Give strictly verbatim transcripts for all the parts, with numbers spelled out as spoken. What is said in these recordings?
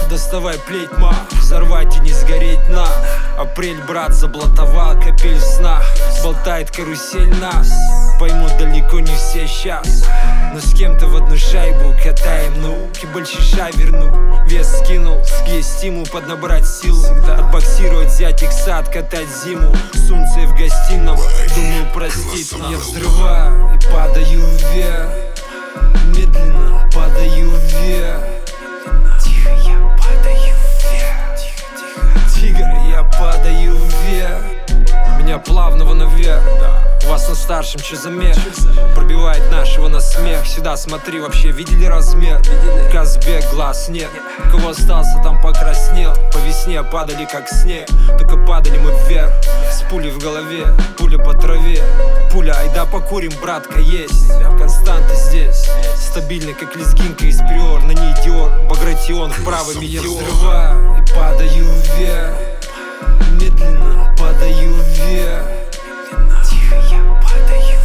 Доставай плеть, ма, взорвать и не сгореть на. Апрель, брат, заблатовал капель в снах. Болтает карусель нас, поймут далеко не все сейчас. Но с кем-то в одну шайбу катаем науки. Большиша верну, вес скинул. Есть стимул поднабрать силу. Отбоксировать, взять икса, откатать зиму. Солнце в гостином, думаю простит. Я взрываю и падаю вверх. Медленно падаю вверх. Тихо, я падаю вверх. Тигр, я падаю вверх. Меня плавного наверх. У вас на старшем че за мех? Пробивает нашего на смех. Сюда смотри, вообще видели размер? Казбек, глаз нет. У кого остался, там покраснел. По весне падали как снег. Только падали мы вверх. С пулей в голове, пуля по траве. Пуля, айда покурим, братка, есть. Константа здесь, стабильный как лезгинка из приор. На ней диор, багратион, вправо метеор. Я взрываю и падаю вверх. Медленно падаю вверх. Тихо, я падаю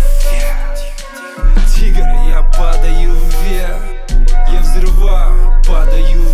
вверх. Тигр, я падаю вверх. Я взрываю, падаю